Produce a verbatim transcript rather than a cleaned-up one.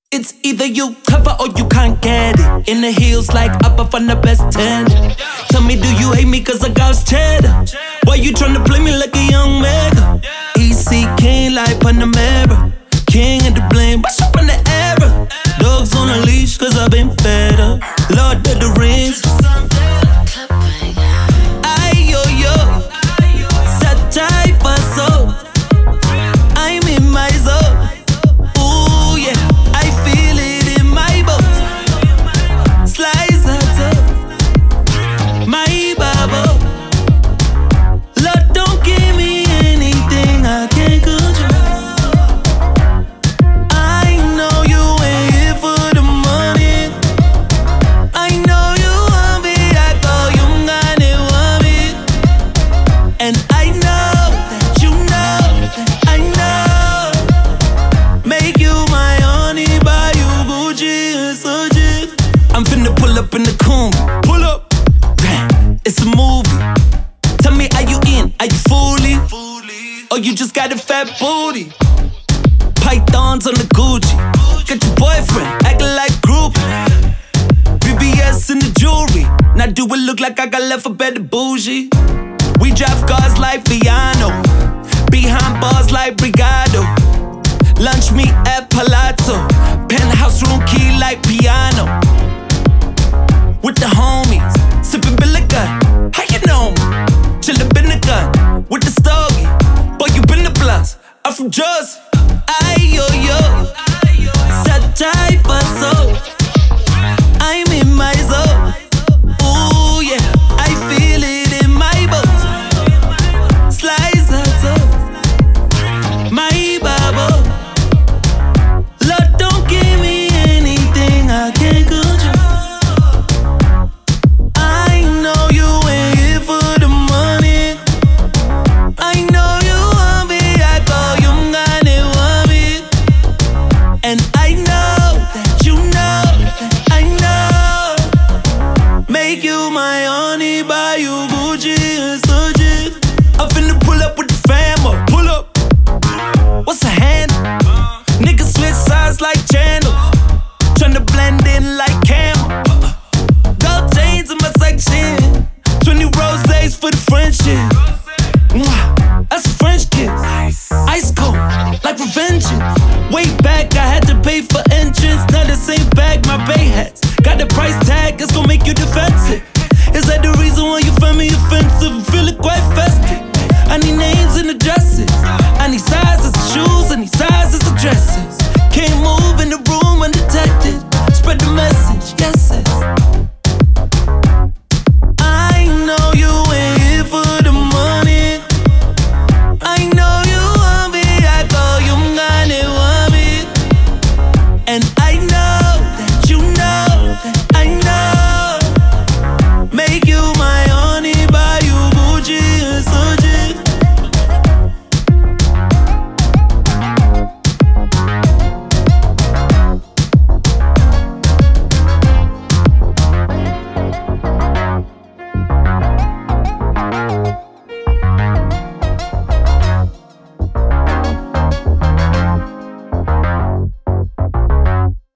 It's either you cover or you can't get it. In the heels like up, I find the best ten. Tell me, do you hate me cause I got cheddar? Why you tryna play me like a young mega? E C King like Panamera. King of the blame, what's up on the era? Dogs on a leash cause I've been fed up. Lord of the Rings. Ay, yo, yo. Satay paso. I'm in my zone. Ooh, yeah. I feel it in my bones. Slice that up. My bubble. Lord, don't give me anything I can't control. I know you ain't here for the money. I know you want me, I call you ngane wami. And I know that you know that I know. Make you my honey, buy you Gucci and Soji. I'm finna pull up in the coon. Pull up. Damn, it's a movie. Tell me, are you in? Are you fooling? Or you just got a fat booty? Pythons on the Gucci. Got your boyfriend acting like groupie. V V S in the jewelry. Now do it look like I got left for better bougie? We drive cars like Viano. Behind bars like Brigado. Lunch meet at Palazzo. Penthouse room key like piano. With the homies, sipping Billigan. How you know me? Chillin' in the gun with the stogie. Boy, you been the blunts. I'm from Jersey. Ay, yo, yo. Satay paso. I'm in my zone. Ooh, yeah. I feel it in my bones. Slice that up. My bubble. Lord, don't give me anything I can't control. I know you ain't here for the money. I know you want me, I call you ngane wami. And I know that you know that I know. Make you my honey, buy you Gucci and Soji. I'm finna pull up with the famo. Pull up. What's a handle? Niggas switch sides like channels. Tryna blend in like camel. Gold chains in my section. twenty rosés for the friendship. Mwah, that's a French kiss. Ice cold, like revenge. Way back, I had to pay for entrance. Now the same bag my bay hats. Got the price tag, it's gon' make you defensive. Is that the reason why you find me offensive? I'm feeling quite festive. I need names and addresses. I need sizes of shoes, I need sizes of dresses. Can't move in the room undetected. Spread the message, yes, yes.